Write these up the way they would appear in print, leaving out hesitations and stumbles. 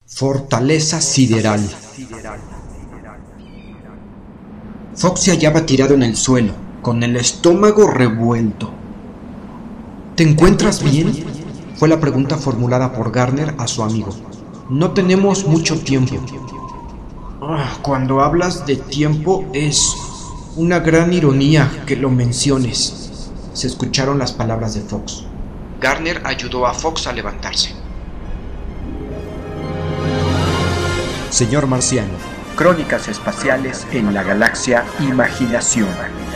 Fortaleza sideral. Fox se hallaba tirado en el suelo, con el estómago revuelto. ¿Te encuentras bien?, fue la pregunta formulada por Garner a su amigo. No tenemos mucho tiempo. Cuando hablas de tiempo es una gran ironía que lo menciones. Se escucharon las palabras de Fox. Garner ayudó a Fox a levantarse. Señor Marciano. Crónicas espaciales en la galaxia Imaginación.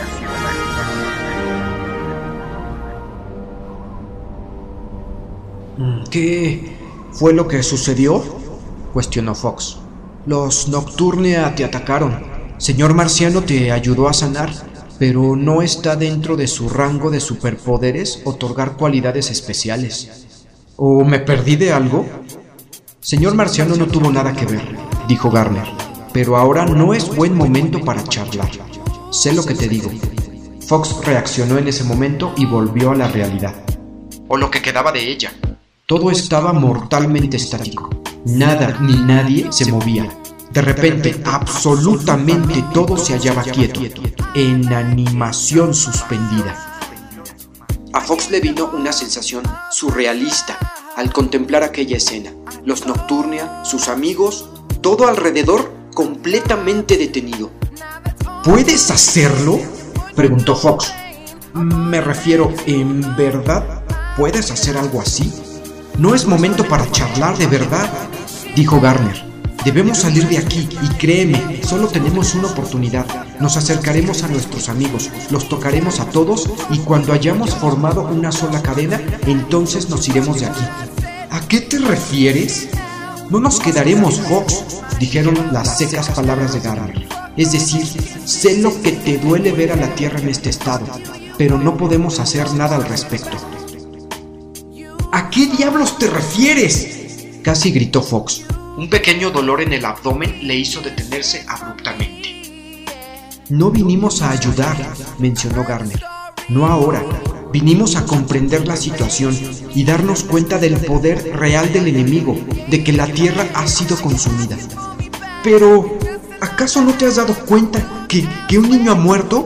¿Qué fue lo que sucedió?, cuestionó Fox. Los Nocturnia te atacaron. Señor Marciano te ayudó a sanar, pero no está dentro de su rango de superpoderes otorgar cualidades especiales. ¿O me perdí de algo? Señor Marciano no tuvo nada que ver, dijo Garner, pero ahora no es buen momento para charlar. Sé lo que te digo. Fox reaccionó en ese momento y volvió a la realidad. O lo que quedaba de ella. Todo estaba mortalmente estático. Nada ni nadie se movía. De repente, absolutamente todo se hallaba quieto, en animación suspendida. A Fox le vino una sensación surrealista al contemplar aquella escena. Los Nocturnia, sus amigos, todo alrededor completamente detenido. ¿Puedes hacerlo?, preguntó Fox. Me refiero, ¿en verdad puedes hacer algo así? No es momento para charlar de verdad, dijo Garner. Debemos salir de aquí y créeme, solo tenemos una oportunidad. Nos acercaremos a nuestros amigos, los tocaremos a todos y cuando hayamos formado una sola cadena, entonces nos iremos de aquí. ¿A qué te refieres? No nos quedaremos, Fox, dijeron las secas palabras de Garner. Es decir, sé lo que te duele ver a la Tierra en este estado, pero no podemos hacer nada al respecto. ¿A qué diablos te refieres?, casi gritó Fox. Un pequeño dolor en el abdomen le hizo detenerse abruptamente. No vinimos a ayudar, mencionó Garner. No ahora. Vinimos a comprender la situación y darnos cuenta del poder real del enemigo, de que la Tierra ha sido consumida. Pero, ¿acaso no te has dado cuenta que un niño ha muerto?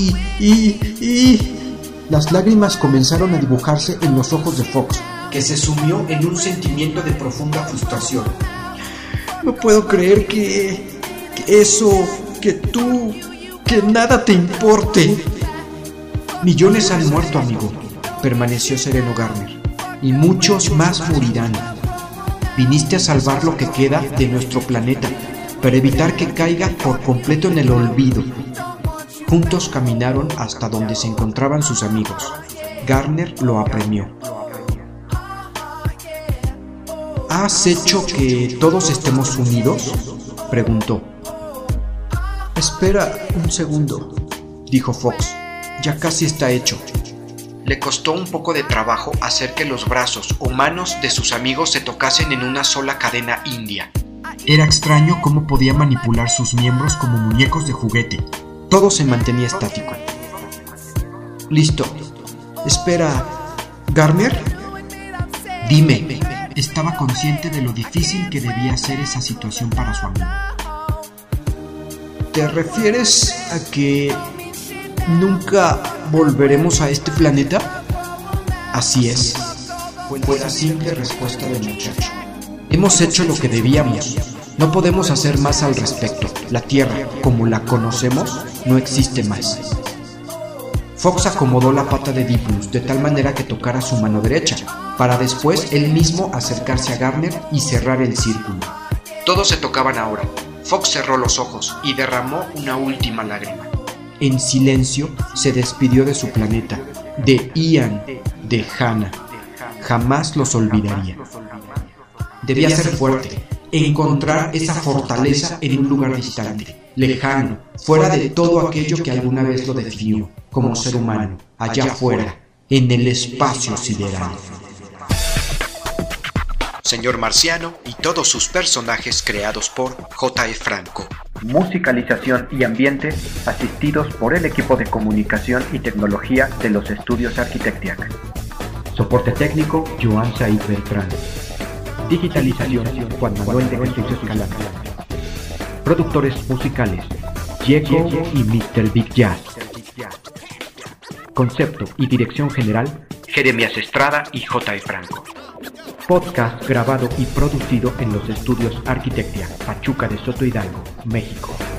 Las lágrimas comenzaron a dibujarse en los ojos de Fox, que se sumió en un sentimiento de profunda frustración. No puedo creer que nada te importe. Millones han muerto, amigo, permaneció sereno Garner, y muchos más morirán. Viniste a salvar lo que queda de nuestro planeta, para evitar que caiga por completo en el olvido. Juntos caminaron hasta donde se encontraban sus amigos. Garner lo apremió. ¿Has hecho que todos estemos unidos?, preguntó. Espera un segundo, dijo Fox. Ya casi está hecho. Le costó un poco de trabajo hacer que los brazos o manos de sus amigos se tocasen en una sola cadena india. Era extraño cómo podía manipular sus miembros como muñecos de juguete. Todo se mantenía estático. Listo. Espera, ¿Garner? Dime. Estaba consciente de lo difícil que debía ser esa situación para su amigo. ¿Te refieres a que nunca volveremos a este planeta? Así es, fue la simple respuesta del muchacho. Hemos hecho lo que debíamos. No podemos hacer más al respecto. La Tierra, como la conocemos, no existe más. Fox acomodó la pata de Dipulus de tal manera que tocara su mano derecha, para después él mismo acercarse a Garner y cerrar el círculo. Todos se tocaban ahora. Fox cerró los ojos y derramó una última lágrima. En silencio se despidió de su planeta, de Ian, de Hannah. Jamás los olvidaría. Debía ser fuerte, encontrar esa fortaleza en un lugar distante, lejano, fuera de todo aquello que alguna vez lo definió como ser humano, allá afuera, en el espacio sideral. Señor Marciano y todos sus personajes creados por J.E. Franco. Musicalización y ambiente asistidos por el equipo de comunicación y tecnología de los estudios Arquitectiac. Soporte técnico, Joan Said Beltrán. Digitalización, Juan Manuel de Jesús Escalante. Productores musicales, Diego y Mr. Big Jazz. Concepto y dirección general, Jeremías Estrada y J.E. Franco. Podcast grabado y producido en los estudios Arquitectia, Pachuca de Soto Hidalgo, México.